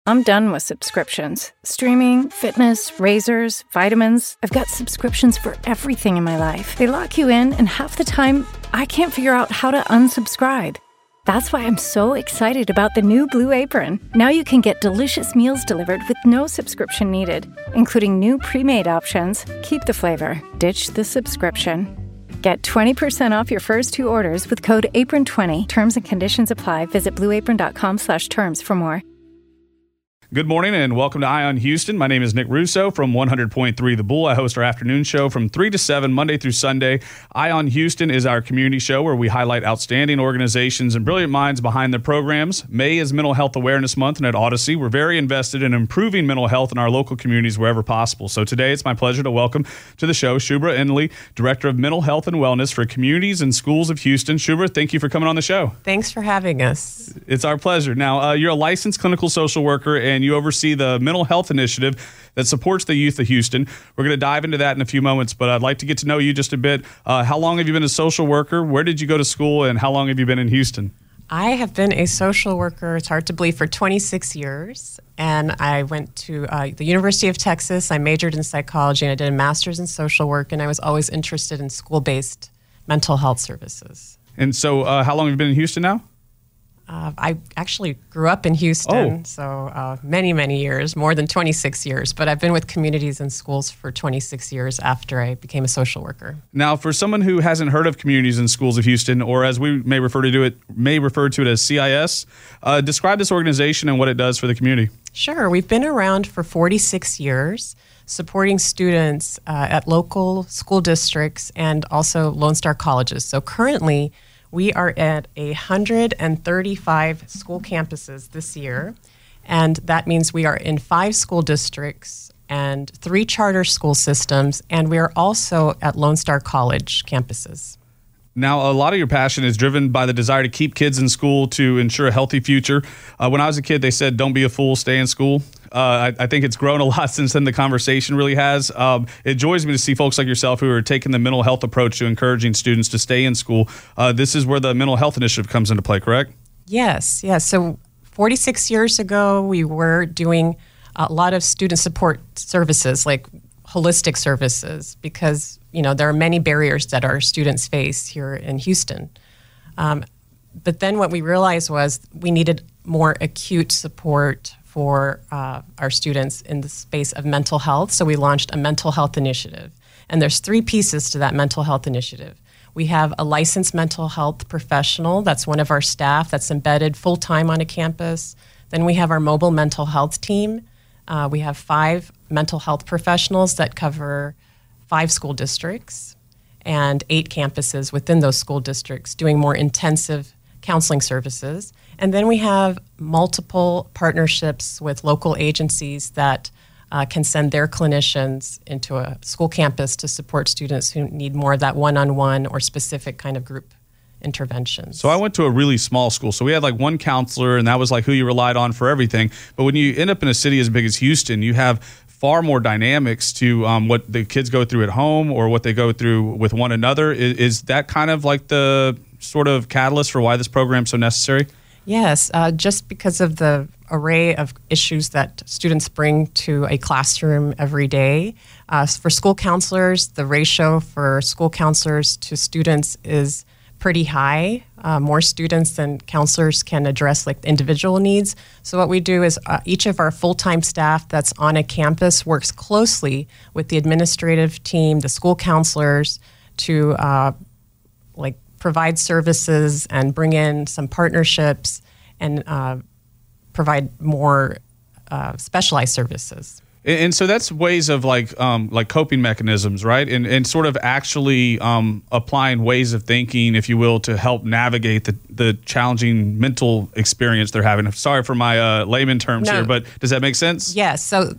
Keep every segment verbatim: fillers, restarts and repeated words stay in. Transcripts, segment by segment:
I'm done with subscriptions. Streaming, fitness, razors, vitamins. I've got subscriptions for everything in my life. They lock you in, and half the time, I can't figure out how to unsubscribe. That's why I'm so excited about the new Blue Apron. Now you can get delicious meals delivered with no subscription needed, including new pre-made options. Keep the flavor. Ditch the subscription. Get twenty percent off your first two orders with code apron twenty. Terms and conditions apply. Visit blueapron.com slash terms for more. Good morning and welcome to Eye on Houston. My name is Nick Russo from one hundred point three The Bull. I host our afternoon show from three to seven, Monday through Sunday. Eye on Houston is our community show where we highlight outstanding organizations and brilliant minds behind the programs. May is Mental Health Awareness Month, and at Odyssey, we're very invested in improving mental health in our local communities wherever possible. So today, it's my pleasure to welcome to the show Shubhra Indley, Director of Mental Health and Wellness for Communities and Schools of Houston. Shubhra, thank you for coming on the show. Thanks for having us. It's our pleasure. Now, uh, you're a licensed clinical social worker, and you oversee the mental health initiative that supports the youth of Houston. We're going to dive into that in a few moments, but I'd like to get to know you just a bit. Uh, how long have you been a social worker? Where did you go to school, and how long have you been in Houston? I have been a social worker, it's hard to believe, for twenty-six years. And I went to uh, the University of Texas. I majored in psychology, and I did a master's in social work, and I was always interested in school-based mental health services. And so uh, how long have you been in Houston now? Uh, I actually grew up in Houston, oh. so uh, many, many years, more than twenty-six years. But I've been with communities and schools for twenty-six years after I became a social worker. Now, for someone who hasn't heard of Communities and Schools of Houston, or as we may refer to it, may refer to it as C I S, uh, describe this organization and what it does for the community. Sure. We've been around for forty-six years, supporting students uh, at local school districts and also Lone Star colleges. So currently, we are at one hundred thirty-five school campuses this year, and that means we are in five school districts and three charter school systems, and we are also at Lone Star College campuses. Now, a lot of your passion is driven by the desire to keep kids in school to ensure a healthy future. Uh, when I was a kid, they said, don't be a fool, stay in school. Uh, I, I think it's grown a lot since then. The conversation really has. Um, it joys me to see folks like yourself who are taking the mental health approach to encouraging students to stay in school. Uh, this is where the mental health initiative comes into play, correct? Yes, yes. So forty-six years ago, we were doing a lot of student support services, like holistic services, because you know there are many barriers that our students face here in Houston. Um, but then what we realized was we needed more acute support for uh, our students in the space of mental health. So we launched a mental health initiative. And there's three pieces to that mental health initiative. We have a licensed mental health professional. That's one of our staff that's embedded full-time on a campus. Then we have our mobile mental health team. Uh, we have five mental health professionals that cover five school districts and eight campuses within those school districts doing more intensive counseling services. And then we have multiple partnerships with local agencies that uh, can send their clinicians into a school campus to support students who need more of that one-on-one or specific kind of group interventions. So I went to a really small school. So we had like one counselor, and that was like who you relied on for everything. But when you end up in a city as big as Houston, you have far more dynamics to um, what the kids go through at home or what they go through with one another. Is, is that kind of like the sort of catalyst for why this program is so necessary? Yes, uh, just because of the array of issues that students bring to a classroom every day. Uh, for school counselors, the ratio for school counselors to students is pretty high. Uh, more students than counselors can address like individual needs. So what we do is uh, each of our full-time staff that's on a campus works closely with the administrative team, the school counselors, to uh, like provide services and bring in some partnerships and uh, provide more uh, specialized services. And so that's ways of like um, like coping mechanisms, right? And and sort of actually um, applying ways of thinking, if you will, to help navigate the, the challenging mental experience they're having. Sorry for my uh, layman terms no. here, but does that make sense? Yes. So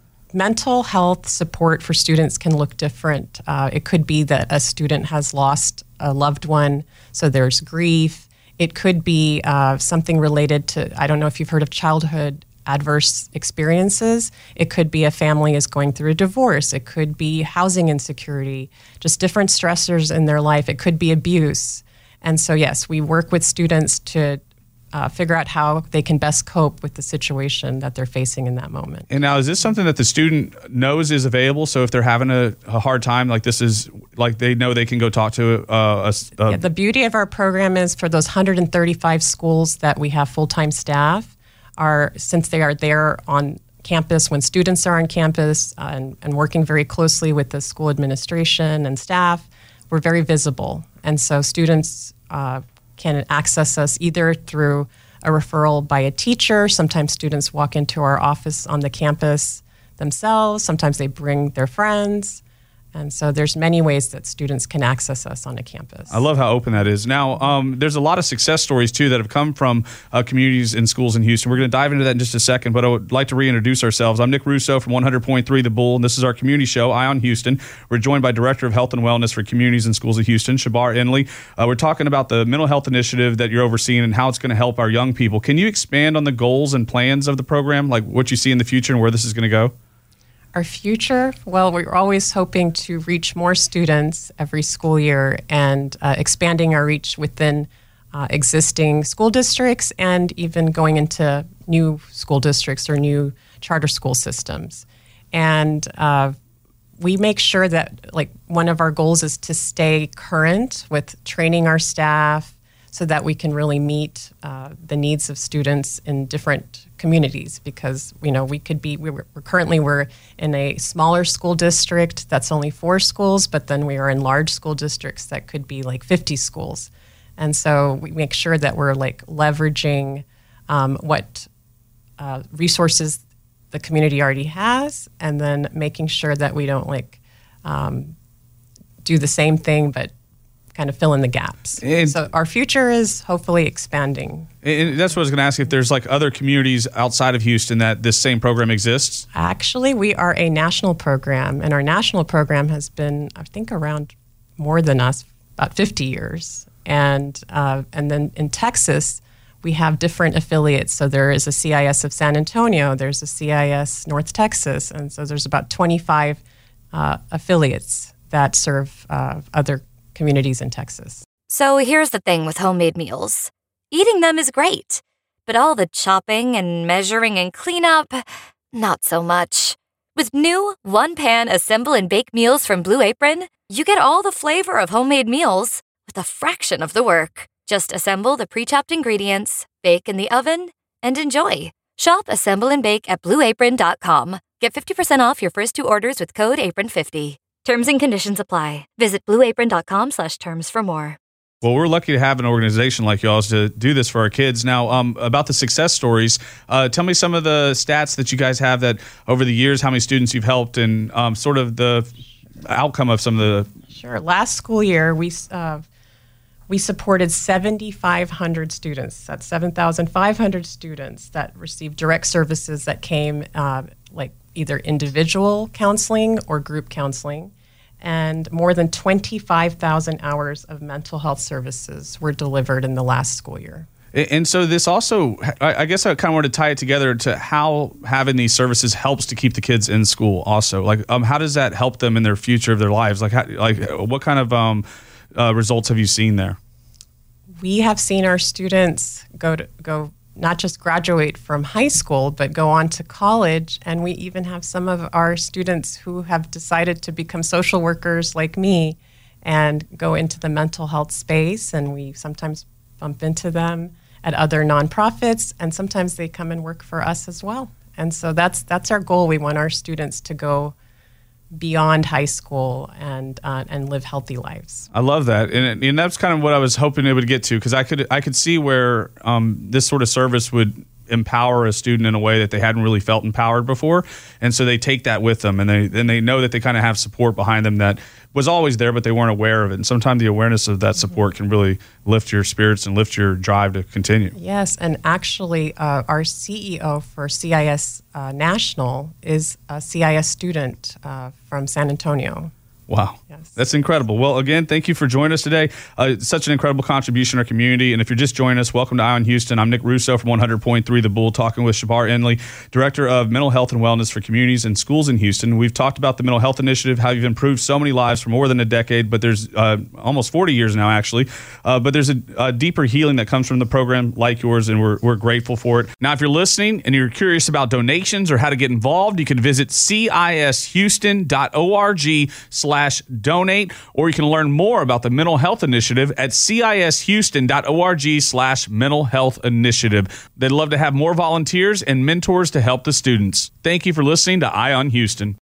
mental health support for students can look different. Uh, it could be that a student has lost a loved one, so there's grief. It could be uh, something related to, I don't know if you've heard of childhood adverse experiences. It could be a family is going through a divorce. It could be housing insecurity, just different stressors in their life. It could be abuse. And so, yes, we work with students to uh, figure out how they can best cope with the situation that they're facing in that moment. And now, is this something that the student knows is available? So if they're having a, a hard time, like this is, like they know they can go talk to uh, a, a yeah, the beauty of our program is for those one hundred thirty-five schools that we have full-time staff, are since they are there on campus when students are on campus uh, and, and working very closely with the school administration and staff, we're very visible. And so students uh, can access us either through a referral by a teacher. Sometimes students walk into our office on the campus themselves. Sometimes they bring their friends. And so there's many ways that students can access us on a campus. I love how open that is. Now, um, there's a lot of success stories, too, that have come from uh, communities and schools in Houston. We're going to dive into that in just a second, but I would like to reintroduce ourselves. I'm Nick Russo from one hundred point three The Bull, and this is our community show, Eye on Houston. We're joined by Director of Health and Wellness for Communities and Schools of Houston, Shabar Inley. Uh, we're talking about the mental health initiative that you're overseeing and how it's going to help our young people. Can you expand on the goals and plans of the program, like what you see in the future and where this is going to go? Our future, well, we're always hoping to reach more students every school year and uh, expanding our reach within uh, existing school districts and even going into new school districts or new charter school systems. And uh, we make sure that, like, one of our goals is to stay current with training our staff so that we can really meet uh, the needs of students in different communities, because you know we could be we were, we're currently we're in a smaller school district that's only four schools, but then we are in large school districts that could be like fifty schools, and so we make sure that we're like leveraging um, what uh, resources the community already has, and then making sure that we don't like um, do the same thing but kind of fill in the gaps. And so our future is hopefully expanding. And that's what I was going to ask, if there's like other communities outside of Houston that this same program exists. Actually, we are a national program, and our national program has been, I think, around more than us, about fifty years. And uh, and then in Texas, we have different affiliates. So there is a C I S of San Antonio, there's a C I S North Texas, and so there's about twenty-five uh, affiliates that serve uh, other communities in Texas. So here's the thing with homemade meals. Eating them is great, but all the chopping and measuring and cleanup, not so much. With new one-pan assemble and bake meals from Blue Apron, you get all the flavor of homemade meals with a fraction of the work. Just assemble the pre-chopped ingredients, bake in the oven, and enjoy. Shop Assemble and Bake at blue apron dot com. Get fifty percent off your first two orders with code apron fifty. Terms and conditions apply. Visit blue apron dot com slash terms for more. Well, we're lucky to have an organization like y'all to do this for our kids. Now, um, about the success stories, uh, tell me some of the stats that you guys have that over the years, how many students you've helped, and um, sort of the outcome of some of the... Sure. Last school year, we uh, we supported seven thousand five hundred students. That's seven thousand five hundred students that received direct services that came uh, like either individual counseling or group counseling. And more than twenty-five thousand hours of mental health services were delivered in the last school year. And so this also, I guess I kind of want to tie it together to how having these services helps to keep the kids in school also. Like, um, how does that help them in their future of their lives? Like, how, like what kind of um, uh, results have you seen there? We have seen our students go to go not just graduate from high school, but go on to college. And we even have some of our students who have decided to become social workers like me and go into the mental health space. And we sometimes bump into them at other nonprofits, and sometimes they come and work for us as well. And so that's that's our goal. We want our students to go beyond high school and uh, and live healthy lives. I love that, and and that's kind of what I was hoping it would get to, because I could I could see where um, this sort of service would empower a student in a way that they hadn't really felt empowered before, and so they take that with them, and they and they know that they kind of have support behind them that was always there, but they weren't aware of it. And sometimes the awareness of that support can really lift your spirits and lift your drive to continue. Yes, and actually, uh, our C E O for C I S uh, National is a C I S student uh, from San Antonio. Wow. Yes. That's incredible. Well, again, thank you for joining us today. Uh, such an incredible contribution to our community. And if you're just joining us, welcome to Eye on Houston. I'm Nick Russo from one hundred point three The Bull, talking with Shabar Inley, Director of Mental Health and Wellness for Communities and Schools in Houston. We've talked about the Mental Health Initiative, how you've improved so many lives for more than a decade, but there's uh, almost forty years now, actually. Uh, but there's a, a deeper healing that comes from the program like yours, and we're, we're grateful for it. Now, if you're listening and you're curious about donations or how to get involved, you can visit cishouston dot org slash donate, or you can learn more about the Mental Health Initiative at cishouston dot org slash mental health initiative. They'd love to have more volunteers and mentors to help the students. Thank you for listening to Eye on Houston.